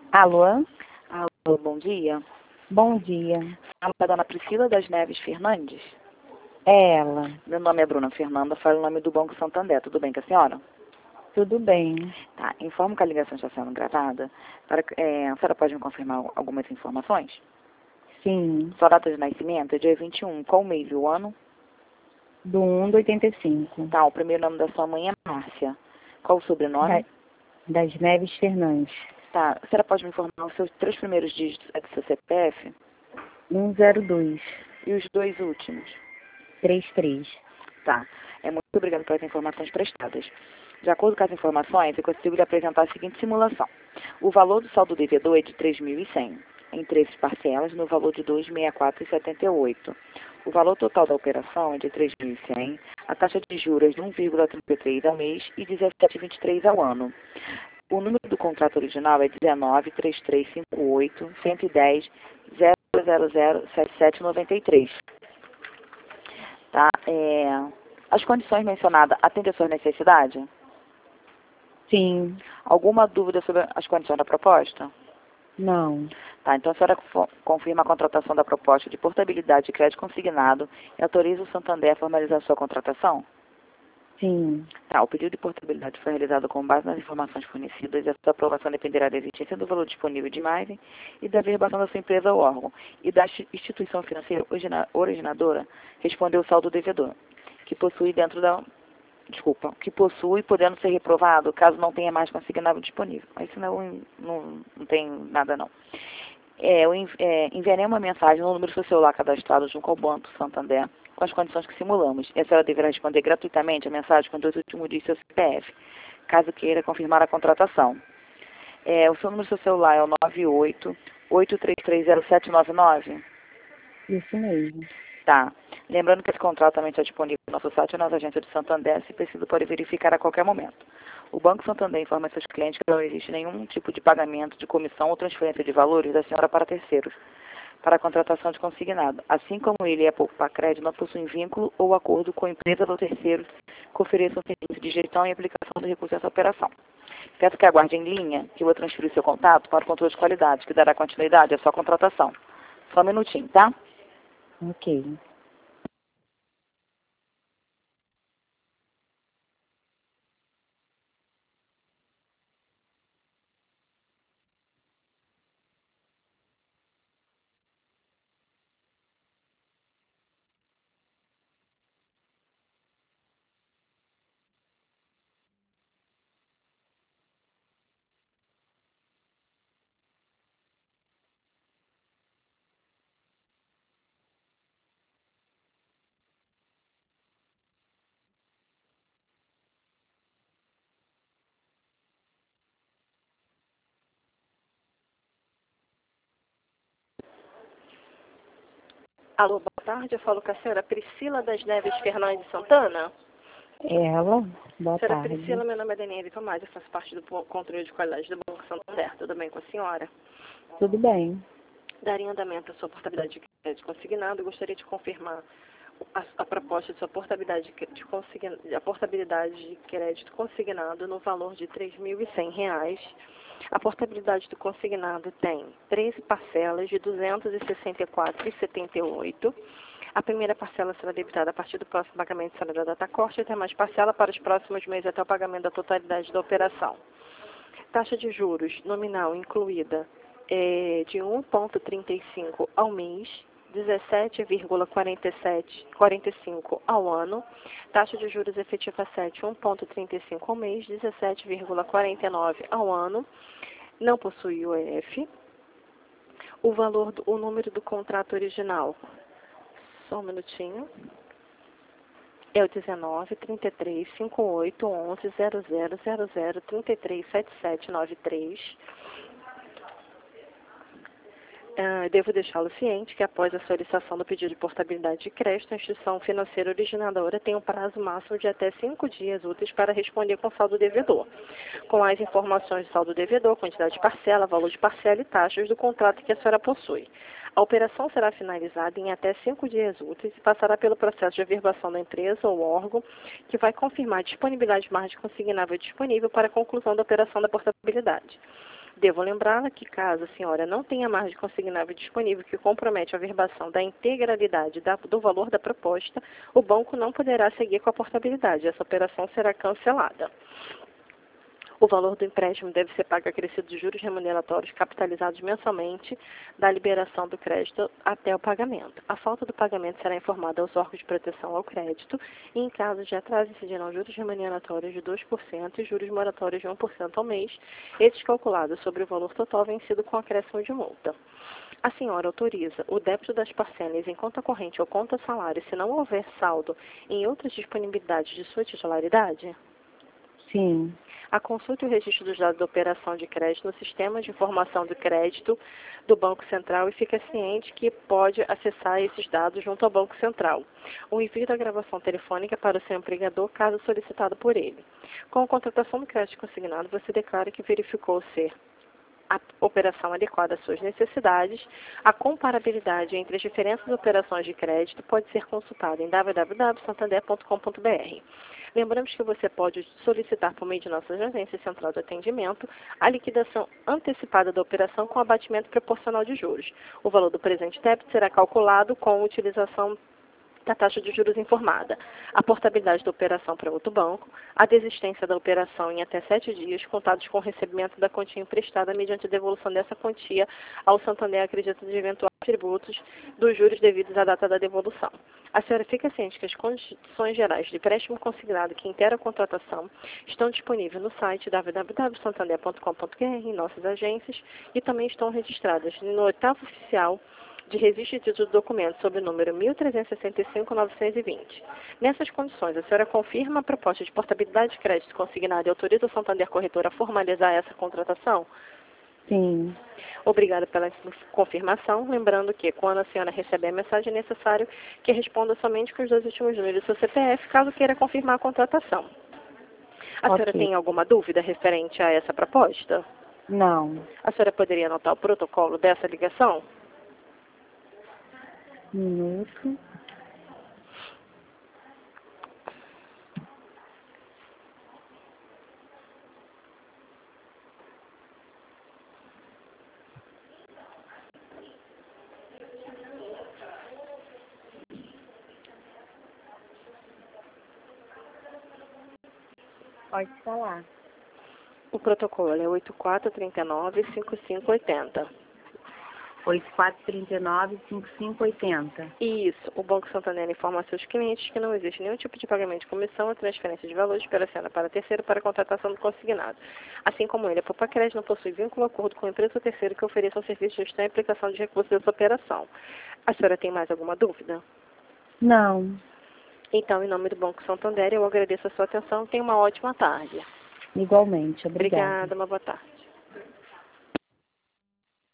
Alô? Alô, bom dia. Bom dia. Fala da dona Priscila das Neves Fernandes. É ela. Meu nome é Bruna Fernanda, falo o nome do Banco Santander. Tudo bem com a senhora? Tudo bem. Tá, informo que a ligação está sendo gravada. A senhora pode me confirmar algumas informações? Sim. Sua data de nascimento é dia 21. Qual o mês e o ano? Do 1 do 85. Tá, o primeiro nome da sua mãe é Márcia. Qual o sobrenome? Das Neves Fernandes. Tá, a senhora pode me informar os seus 3 primeiros dígitos do seu CPF? 102. E os 2 últimos? 33. Tá. Muito obrigada pelas informações prestadas. De acordo com as informações, eu consigo lhe apresentar a seguinte simulação. O valor do saldo devedor é de 3.100, em 13 parcelas, no valor de 264,78. O valor total da operação é de 3.100, a taxa de juros de 1,33 ao mês e 17,23 ao ano. O número do contrato original é 19.3358.110.0007793. Tá? As condições mencionadas atendem às suas necessidades? Sim. Alguma dúvida sobre as condições da proposta? Não. Tá, então a senhora confirma a contratação da proposta de portabilidade de crédito consignado e autoriza o Santander a formalizar sua contratação? Sim. Tá, o pedido de portabilidade foi realizado com base nas informações fornecidas e a sua aprovação dependerá da existência do valor disponível de imagem e da verbação da sua empresa ou órgão e da instituição financeira originadora respondeu o saldo devedor, que possui podendo ser reprovado caso não tenha mais consignável disponível. Isso não tem nada não. Enviarei uma mensagem no número do seu celular cadastrado junto ao Banco Santander com as condições que simulamos. E a senhora deverá responder gratuitamente a mensagem com 2 últimos dígitos do seu CPF, caso queira confirmar a contratação. O seu número do seu celular é o 98-8330799? Isso mesmo. Tá. Lembrando que esse contrato também está disponível no nosso site ou nas agências de Santander, se preciso pode verificar a qualquer momento. O Banco Santander informa seus clientes que não existe nenhum tipo de pagamento de comissão ou transferência de valores da senhora para terceiros, para a contratação de consignado. Assim como ele e a Poupa Crédito não possuem vínculo ou acordo com empresas ou terceiros que ofereçam serviço de gestão e aplicação do recurso dessa operação. Peço que aguarde em linha, que eu vou transferir seu contato para o controle de qualidade, que dará continuidade à sua contratação. Só um minutinho, tá? Ok. Alô, boa tarde. Eu falo com a senhora Priscila das Neves Fernandes Santana. Ela. Boa Senhora tarde. Priscila, meu nome é Daniele Tomás, eu faço parte do controle de qualidade do Banco Santander. Tudo bem com a senhora? Tudo bem. Daria andamento à sua portabilidade de crédito consignado. Eu gostaria de confirmar a proposta de sua portabilidade a portabilidade de crédito consignado no valor de R$ 3.100. A portabilidade do consignado tem 13 parcelas de R$ 264,78. A primeira parcela será debitada a partir do próximo pagamento será da data corte e até mais parcela para os próximos meses até o pagamento da totalidade da operação. Taxa de juros nominal incluída é de 1,35 ao mês, 17,45 ao ano. Taxa de juros efetiva 7, 1,35 ao mês, 17,49 ao ano. Não possui UEF. O número do contrato original, só um minutinho, é o 19.33.58.11.00.00.33.7793. Devo deixá-lo ciente que após a solicitação do pedido de portabilidade de crédito, a instituição financeira originadora tem um prazo máximo de até 5 dias úteis para responder com saldo devedor, com as informações de saldo devedor, quantidade de parcela, valor de parcela e taxas do contrato que a senhora possui. A operação será finalizada em até 5 dias úteis e passará pelo processo de averbação da empresa ou órgão, que vai confirmar a disponibilidade de margem consignável disponível para a conclusão da operação da portabilidade. Devo lembrá-la que, caso a senhora não tenha margem consignável disponível que compromete a averbação da integralidade do valor da proposta, o banco não poderá seguir com a portabilidade. Essa operação será cancelada. O valor do empréstimo deve ser pago acrescido de juros remuneratórios capitalizados mensalmente da liberação do crédito até o pagamento. A falta do pagamento será informada aos órgãos de proteção ao crédito e, em caso de atraso, incidirão juros remuneratórios de 2% e juros moratórios de 1% ao mês, esses calculados sobre o valor total vencido com acréscimo de multa. A senhora autoriza o débito das parcelas em conta corrente ou conta salário se não houver saldo em outras disponibilidades de sua titularidade? Sim. A consulta e o registro dos dados da operação de crédito no sistema de informação do crédito do Banco Central e fica ciente que pode acessar esses dados junto ao Banco Central. O envio da gravação telefônica para o seu empregador, caso solicitado por ele. Com a contratação do crédito consignado, você declara que verificou ser a operação adequada às suas necessidades. A comparabilidade entre as diferentes operações de crédito pode ser consultada em www.santander.com.br. Lembramos que você pode solicitar por meio de nossas agências central de atendimento a liquidação antecipada da operação com abatimento proporcional de juros. O valor do presente débito será calculado com a utilização da taxa de juros informada, a portabilidade da operação para outro banco, a desistência da operação em até 7 dias, contados com o recebimento da quantia emprestada mediante a devolução dessa quantia ao Santander acredita de eventuais tributos dos juros devidos à data da devolução. A senhora fica ciente que as condições gerais de empréstimo consignado que integram a contratação estão disponíveis no site www.santander.com.br em nossas agências e também estão registradas no oitavo oficial de registro de título de documento sob o número 1365-920. Nessas condições, a senhora confirma a proposta de portabilidade de crédito consignada e autoriza o Santander Corretora a formalizar essa contratação? Sim. Obrigada pela confirmação. Lembrando que, quando a senhora receber a mensagem, é necessário que responda somente com os 2 últimos números do seu CPF, caso queira confirmar a contratação. A senhora tem alguma dúvida referente a essa proposta? Não. A senhora poderia anotar o protocolo dessa ligação? Minuto. Pode falar. O protocolo é 8439-5580. 8439-5580. Isso. O Banco Santander informa a seus clientes que não existe nenhum tipo de pagamento de comissão ou transferência de valores pela senhora para terceiro para a contratação do consignado. Assim como ele, a Poupa Crédito não possui vínculo ou acordo com a empresa ou terceiro que ofereça um serviço de gestão e aplicação de recursos dessa operação. A senhora tem mais alguma dúvida? Não. Então, em nome do Banco Santander, eu agradeço a sua atenção. Tenha uma ótima tarde. Igualmente. Obrigada. Obrigada, uma boa tarde.